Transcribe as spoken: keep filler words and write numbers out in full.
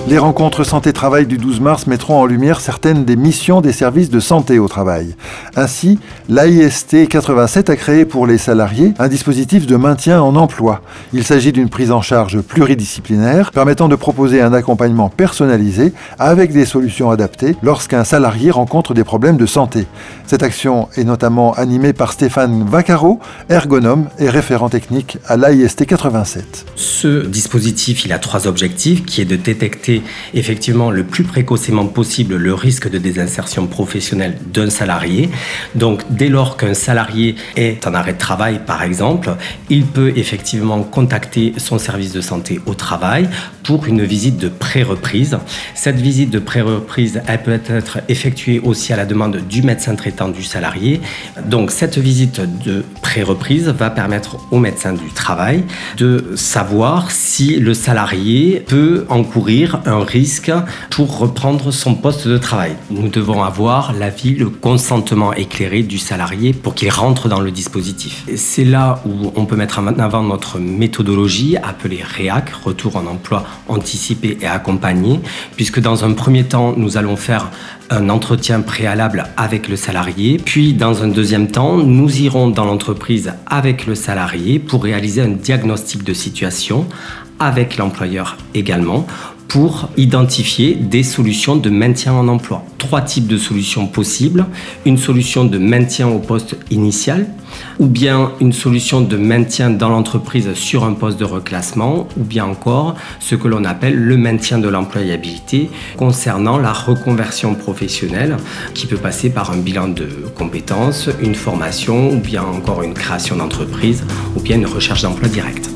Les rencontres santé-travail du douze mars mettront en lumière certaines des missions des services de santé au travail. Ainsi, l'A I S T quatre-vingt-sept a créé pour les salariés un dispositif de maintien en emploi. Il s'agit d'une prise en charge pluridisciplinaire permettant de proposer un accompagnement personnalisé avec des solutions adaptées lorsqu'un salarié rencontre des problèmes de santé. Cette action est notamment animée par Stéphane Vaccaro, ergonome et référent technique à l'A I S T quatre-vingt-sept. Ce dispositif, il a trois objectifs, qui est de détecter effectivement le plus précocement possible le risque de désinsertion professionnelle d'un salarié. Donc dès lors qu'un salarié est en arrêt de travail par exemple, il peut effectivement contacter son service de santé au travail pour une visite de pré-reprise. Cette visite de pré-reprise, elle peut être effectuée aussi à la demande du médecin traitant du salarié. Donc cette visite de pré-reprise va permettre au médecin du travail de savoir si le salarié peut encourir un risque pour reprendre son poste de travail. Nous devons avoir l'avis, le consentement éclairé du salarié pour qu'il rentre dans le dispositif. Et c'est là où on peut mettre en avant notre méthodologie appelée REAC, retour en emploi anticipé et accompagné, puisque dans un premier temps, nous allons faire un entretien préalable avec le salarié, puis dans un deuxième temps, nous irons dans l'entreprise avec le salarié pour réaliser un diagnostic de situation avec l'employeur également, pour identifier des solutions de maintien en emploi. Trois types de solutions possibles. Une solution de maintien au poste initial, ou bien une solution de maintien dans l'entreprise sur un poste de reclassement, ou bien encore ce que l'on appelle le maintien de l'employabilité concernant la reconversion professionnelle qui peut passer par un bilan de compétences, une formation, ou bien encore une création d'entreprise, ou bien une recherche d'emploi directe.